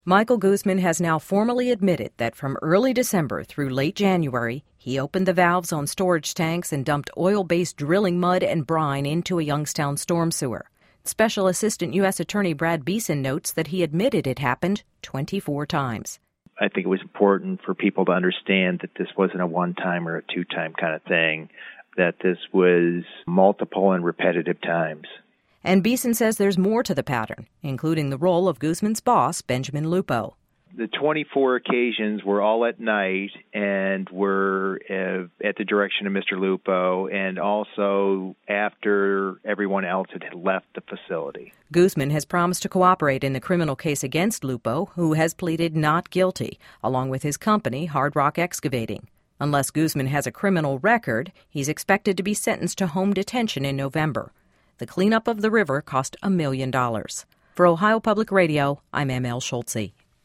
Michael Guzman has now formally admitted that from early December through late January, he opened the valves on storage tanks and dumped oil-based drilling mud and brine into a Youngstown storm sewer. Special Assistant U.S. Attorney Brad Beeson notes that he admitted it happened 24 times. I think it was important for people to understand that this wasn't a one-time or a two-time kind of thing, that this was multiple and repetitive times. And Beeson says there's more to the pattern, including the role of Guzman's boss, Benjamin Lupo. The 24 occasions were all at night and were at the direction of Mr. Lupo, and also after everyone else had left the facility. Guzman has promised to cooperate in the criminal case against Lupo, who has pleaded not guilty, along with his company, Hard Rock Excavating. Unless Guzman has a criminal record, he's expected to be sentenced to home detention in November. The cleanup of the river cost $1 million. For Ohio Public Radio, I'm ML Schultze.